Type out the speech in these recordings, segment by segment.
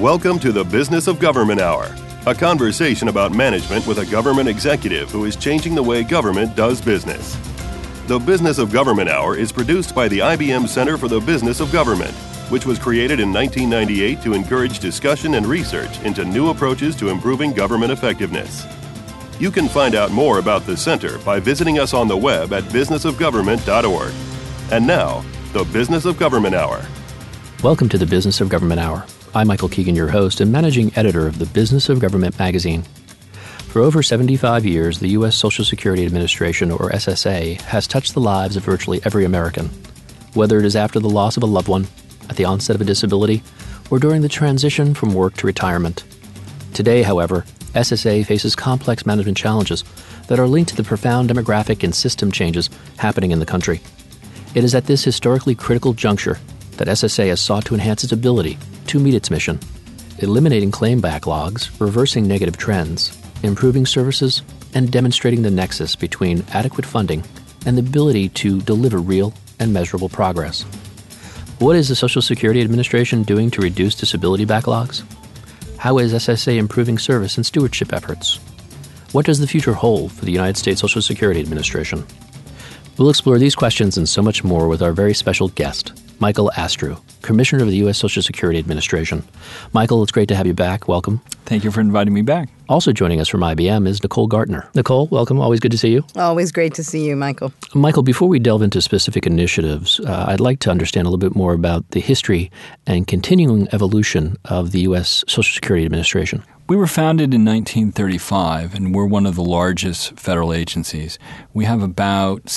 Welcome to the Business of Government Hour, a conversation about management with a government executive who is changing the way government does business. The Business of Government Hour is produced by the IBM Center for the Business of Government, which was created in 1998 to encourage discussion and research into new approaches to improving government effectiveness. You can find out more about the center by visiting us on the web at businessofgovernment.org. And now, the Business of Government Hour. Welcome to the Business of Government Hour. I'm Michael Keegan, your host and managing editor of the Business of Government magazine. For over 75 years, the U.S. Social Security Administration, or SSA, has touched the lives of virtually every American, whether it is after the loss of a loved one, at the onset of a disability, or during the transition from work to retirement. Today, however, SSA faces complex management challenges that are linked to the profound demographic and system changes happening in the country. It is at this historically critical juncture that SSA has sought to enhance its ability to meet its mission, eliminating claim backlogs, reversing negative trends, improving services, and demonstrating the nexus between adequate funding and the ability to deliver real and measurable progress. What is the Social Security Administration doing to reduce disability backlogs? How is SSA improving service and stewardship efforts? What does the future hold for the United States Social Security Administration? We'll explore these questions and so much more with our very special guest, Michael Astrue, Commissioner of the U.S. Social Security Administration. Michael, it's great to have you back. Welcome. Thank you for inviting me back. Also joining us from IBM is Nicole Gartner. Nicole, welcome. Always good to see you. Always great to see you, Michael. Michael, before we delve into specific initiatives, I'd like to understand a little bit more about the history and continuing evolution of the U.S. Social Security Administration. We were founded in 1935, and we're one of the largest federal agencies. We have about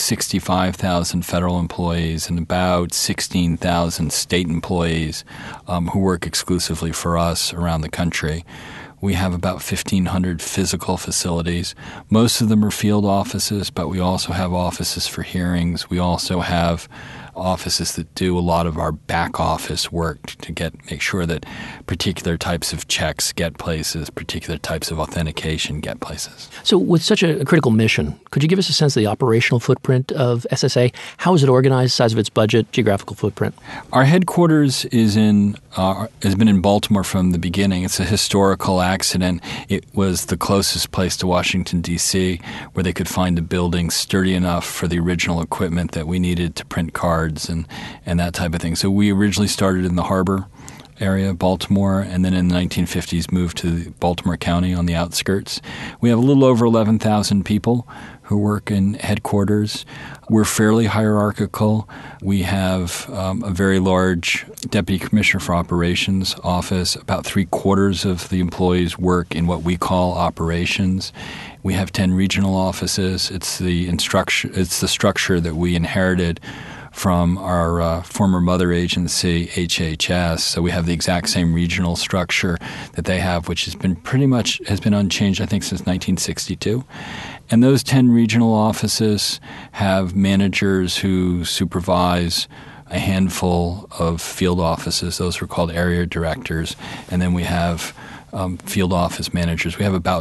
65,000 federal employees and about 16,000 state employees who work exclusively for us around the country. We have about 1,500 physical facilities. Most of them are field offices, but we also have offices for hearings. We also have offices that do a lot of our back office work to make sure that particular types of checks get places, particular types of authentication get places. So with such a critical mission, could you give us a sense of the operational footprint of SSA? How is it organized, size of its budget, geographical footprint? Our headquarters has been in Baltimore from the beginning. It's a historical accident. It was the closest place to Washington, D.C., where they could find a building sturdy enough for the original equipment that we needed to print cards and that type of thing. So we originally started in the harbor area of Baltimore, and then in the 1950s moved to Baltimore County on the outskirts. We have a little over 11,000 people who work in headquarters. We're fairly hierarchical. We have a very large Deputy Commissioner for Operations office. About 3/4 of the employees work in what we call operations. We have 10 regional offices. It's the structure that we inherited from our former mother agency, HHS. So we have the exact same regional structure that they have, which has been unchanged, I think, since 1962. And those 10 regional offices have managers who supervise a handful of field offices. Those are called area directors. And then we have field office managers. We have about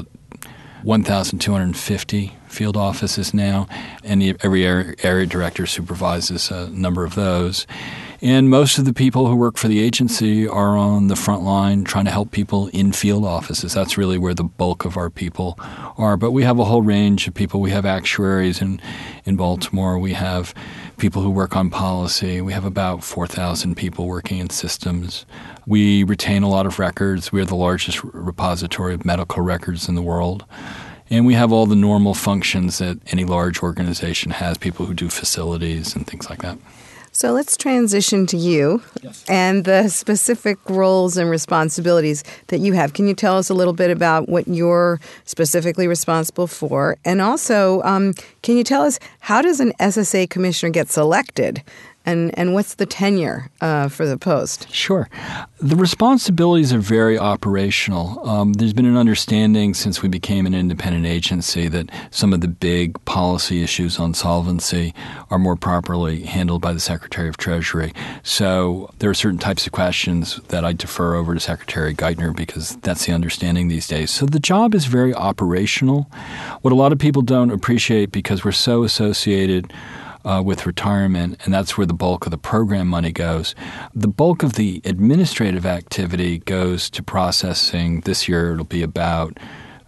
1,250 field offices now, and every area director supervises a number of those. And most of the people who work for the agency are on the front line trying to help people in field offices. That's really where the bulk of our people are. But we have a whole range of people. We have actuaries in Baltimore. We have people who work on policy. We have about 4,000 people working in systems. We retain a lot of records. We are the largest repository of medical records in the world. And we have all the normal functions that any large organization has, people who do facilities and things like that. So let's transition to you and the specific roles and responsibilities that you have. Can you tell us a little bit about what you're specifically responsible for? And also, can you tell us, how does an SSA commissioner get selected? And what's the tenure for the post? Sure. The responsibilities are very operational. There's been an understanding since we became an independent agency that some of the big policy issues on solvency are more properly handled by the Secretary of Treasury. So there are certain types of questions that I defer over to Secretary Geithner because that's the understanding these days. So the job is very operational. What a lot of people don't appreciate, because we're so associated with retirement, and that's where the bulk of the program money goes. The bulk of the administrative activity goes to processing. This year it'll be about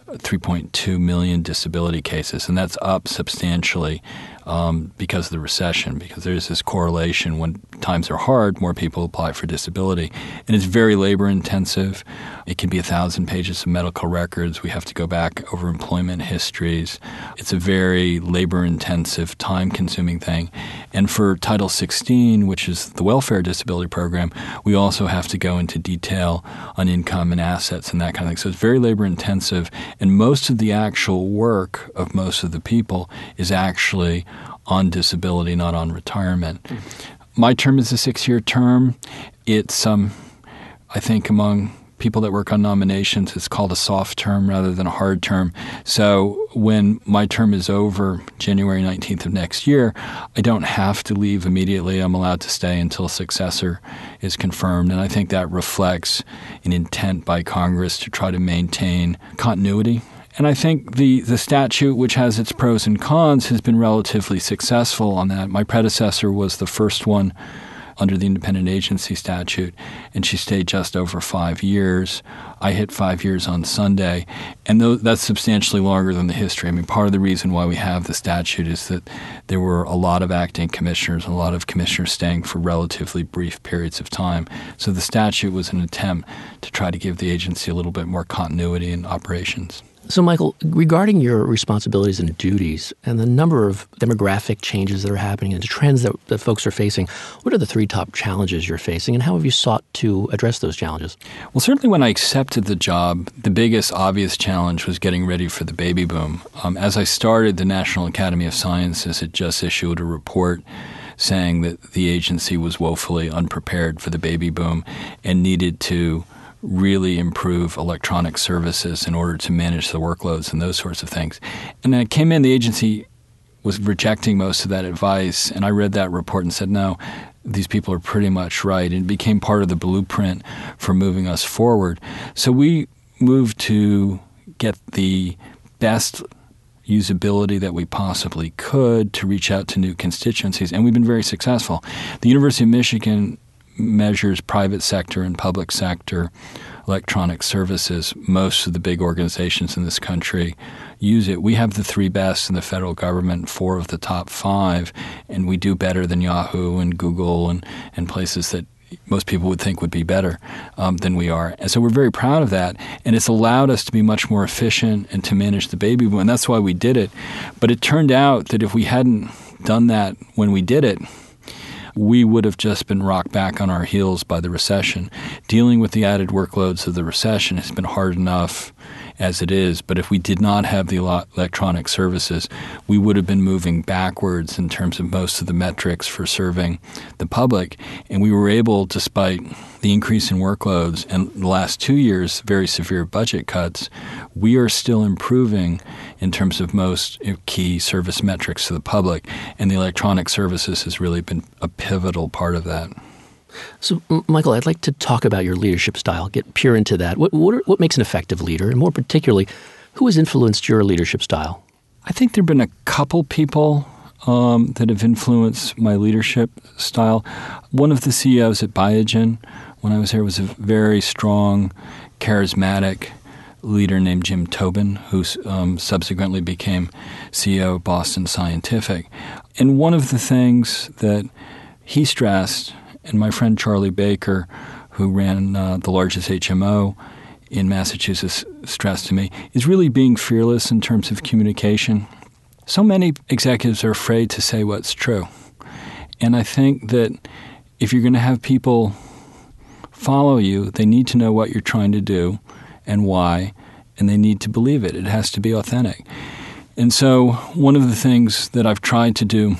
3.2 million disability cases, and that's up substantially because of the recession, because there's this correlation. When times are hard, more people apply for disability. And it's very labor-intensive. It can be 1,000 pages of medical records. We have to go back over employment histories. It's a very labor-intensive, time-consuming thing. And for Title 16, which is the welfare disability program, we also have to go into detail on income and assets and that kind of thing. So it's very labor-intensive, and most of the actual work of most of the people is actually on disability, not on retirement. My term is a 6-year term. It's, I think, among people that work on nominations, it's called a soft term rather than a hard term. So when my term is over, January 19th of next year, I don't have to leave immediately. I'm allowed to stay until a successor is confirmed. And I think that reflects an intent by Congress to try to maintain continuity. And I think the statute, which has its pros and cons, has been relatively successful on that. My predecessor was the first one under the independent agency statute, and she stayed just over 5 years. I hit 5 years on Sunday, and that's substantially longer than the history. I mean, part of the reason why we have the statute is that there were a lot of acting commissioners, a lot of commissioners staying for relatively brief periods of time. So the statute was an attempt to try to give the agency a little bit more continuity in operations. So, Michael, regarding your responsibilities and duties and the number of demographic changes that are happening and the trends that folks are facing, what are the 3 top challenges you're facing, and how have you sought to address those challenges? Well, certainly when I accepted the job, the biggest obvious challenge was getting ready for the baby boom. As I started, the National Academy of Sciences had just issued a report saying that the agency was woefully unprepared for the baby boom and needed to really improve electronic services in order to manage the workloads and those sorts of things. And I came in, the agency was rejecting most of that advice, and I read that report and said, no, these people are pretty much right, and it became part of the blueprint for moving us forward. So we moved to get the best usability that we possibly could to reach out to new constituencies, and we've been very successful. The University of Michigan measures private sector and public sector electronic services. Most of the big organizations in this country use it. We have the 3 best in the federal government, 4 of the top 5, and we do better than Yahoo and Google and places that most people would think would be better than we are. And so we're very proud of that, and it's allowed us to be much more efficient and to manage the baby boom, and that's why we did it. But it turned out that if we hadn't done that when we did it, we would have just been rocked back on our heels by the recession. Dealing with the added workloads of the recession has been hard enough as it is, but if we did not have the electronic services, we would have been moving backwards in terms of most of the metrics for serving the public. And we were able, despite the increase in workloads and the last 2 years, very severe budget cuts, we are still improving in terms of most key service metrics to the public. And the electronic services has really been a pivotal part of that. So, Michael, I'd like to talk about your leadership style, get pure into that. What makes an effective leader? And more particularly, who has influenced your leadership style? I think there have been a couple people that have influenced my leadership style. One of the CEOs at Biogen, when I was there, was a very strong, charismatic leader named Jim Tobin, who subsequently became CEO of Boston Scientific. And one of the things that he stressed, and my friend Charlie Baker, who ran the largest HMO in Massachusetts, stressed to me, is really being fearless in terms of communication. So many executives are afraid to say what's true. And I think that if you're going to have people follow you, they need to know what you're trying to do and why, and they need to believe it. It has to be authentic. And so one of the things that I've tried to do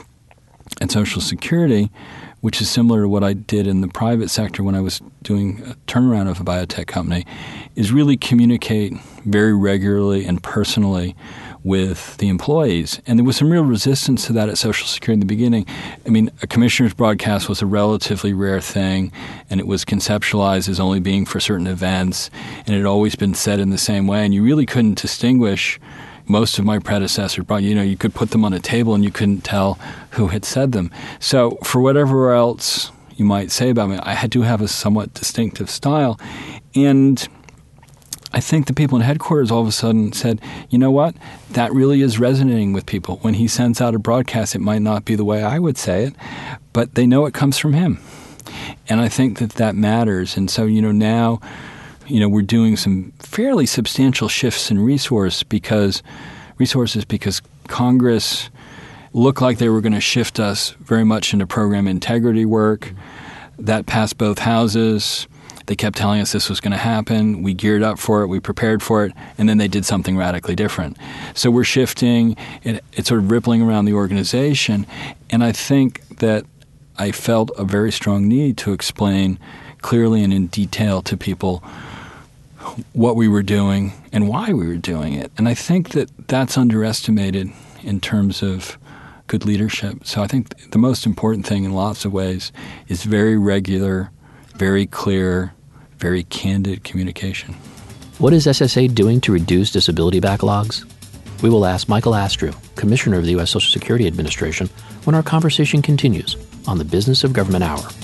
at Social Security, which is similar to what I did in the private sector when I was doing a turnaround of a biotech company, is really communicate very regularly and personally with the employees. And there was some real resistance to that at Social Security in the beginning. I mean, a commissioner's broadcast was a relatively rare thing, and it was conceptualized as only being for certain events, and it had always been said in the same way, and you really couldn't distinguish most of my predecessors brought, you could put them on a table and you couldn't tell who had said them. So for whatever else you might say about me, I do have a somewhat distinctive style. And I think the people in headquarters all of a sudden said, you know what, that really is resonating with people. When he sends out a broadcast, it might not be the way I would say it, but they know it comes from him. And I think that matters. And so, now, we're doing some fairly substantial shifts in resources because Congress looked like they were going to shift us very much into program integrity work. That passed both houses. They kept telling us this was going to happen. We geared up for it. We prepared for it. And then they did something radically different. So we're shifting. It's sort of rippling around the organization. And I think that I felt a very strong need to explain clearly and in detail to people what we were doing and why we were doing it. And I think that that's underestimated in terms of good leadership. So I think the most important thing in lots of ways is very regular, very clear, very candid communication. What is SSA doing to reduce disability backlogs? We will ask Michael Astrew, Commissioner of the U.S. Social Security Administration, when our conversation continues on the Business of Government Hour.